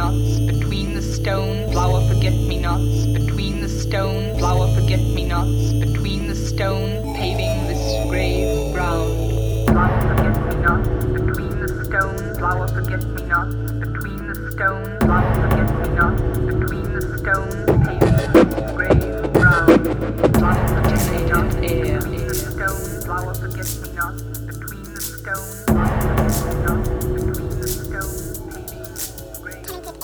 forget-me-nots, between the stone, flower forget-me-nots, between the stone, flower forget-me-nots, between the stone, paving this grave ground. Flower forget-me-nots, between the stone, flower forget-me-nots, between the stone, flower forget-me-nots, between the stone, paving this grave ground. Flower forget-me-nots, between the stone, flower forget-me-nots, between the stone, flower forget-me-nots, between the stone, paving this grave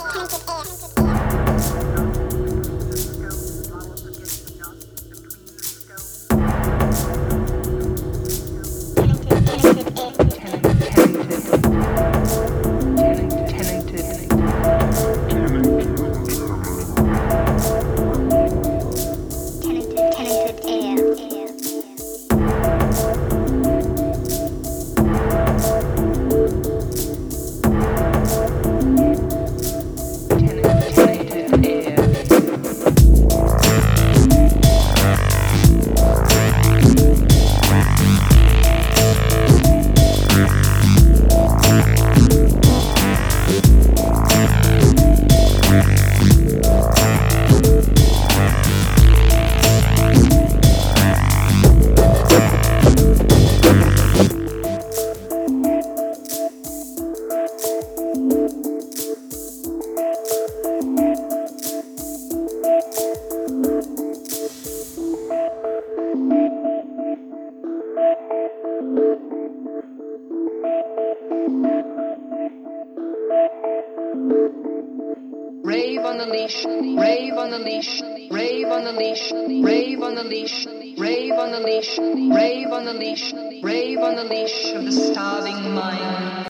Rave on the leash, rave on the leash, rave on the leash, rave on the leash, rave on the leash, rave on the leash, rave on the leash of the starving mind.